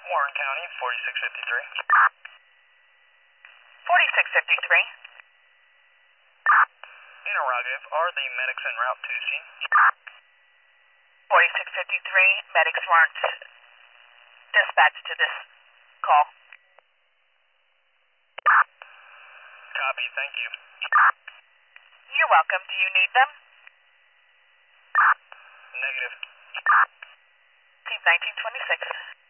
Warren County, 4653. 4653. Interrogative, are the medics en route to scene? 4653, medics weren't dispatched to this call. Copy, thank you. You're welcome. Do you need them? Negative. Team 1926.